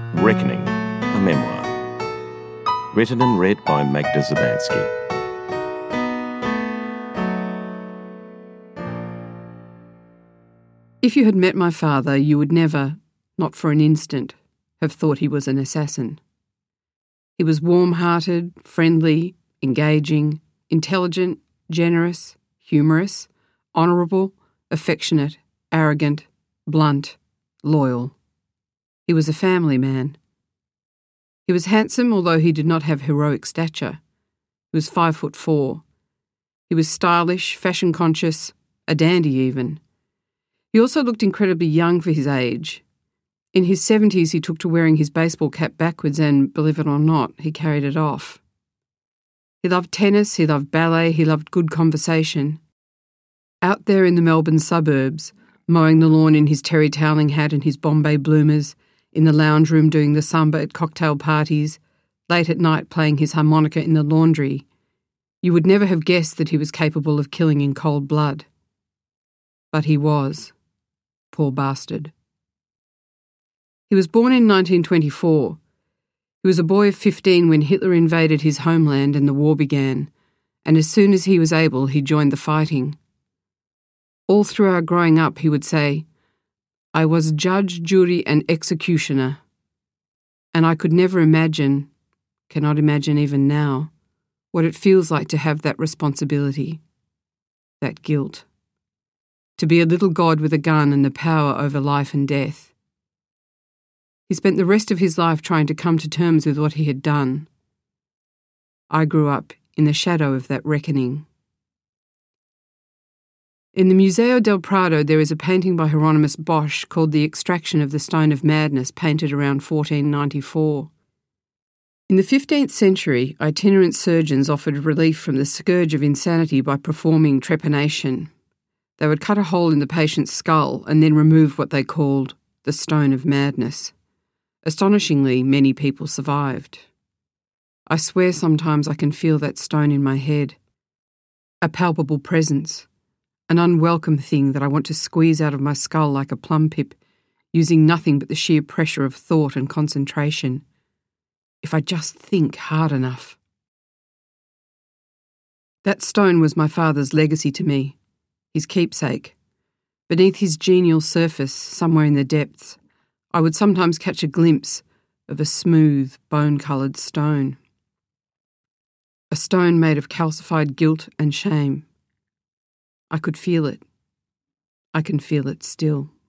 Reckoning, a memoir. Written and read by Magda Zabansky. If you had met my father, you would never, not for an instant, have thought he was an assassin. He was warm-hearted, friendly, engaging, intelligent, generous, humorous, honourable, affectionate, arrogant, blunt, loyal. He was a family man. He was handsome, although he did not have heroic stature. He was 5'4". He was stylish, fashion-conscious, a dandy even. He also looked incredibly young for his age. In his 70s, he took to wearing his baseball cap backwards and, believe it or not, he carried it off. He loved tennis, he loved ballet, he loved good conversation. Out there in the Melbourne suburbs, mowing the lawn in his terry toweling hat and his Bombay bloomers, in the lounge room doing the samba at cocktail parties, late at night playing his harmonica in the laundry, you would never have guessed that he was capable of killing in cold blood. But he was. Poor bastard. He was born in 1924. He was a boy of 15 when Hitler invaded his homeland and the war began, and as soon as he was able, he joined the fighting. All through our growing up, he would say, "I was judge, jury, and executioner." And I could never imagine, cannot imagine even now, what it feels like to have that responsibility, that guilt. To be a little god with a gun and the power over life and death. He spent the rest of his life trying to come to terms with what he had done. I grew up in the shadow of that reckoning. In the Museo del Prado there is a painting by Hieronymus Bosch called The Extraction of the Stone of Madness, painted around 1494. In the 15th century, itinerant surgeons offered relief from the scourge of insanity by performing trepanation. They would cut a hole in the patient's skull and then remove what they called the Stone of Madness. Astonishingly, many people survived. I swear sometimes I can feel that stone in my head. A palpable presence. An unwelcome thing that I want to squeeze out of my skull like a plum pip, using nothing but the sheer pressure of thought and concentration. If I just think hard enough. That stone was my father's legacy to me, his keepsake. Beneath his genial surface, somewhere in the depths, I would sometimes catch a glimpse of a smooth, bone-coloured stone. A stone made of calcified guilt and shame. I could feel it. I can feel it still.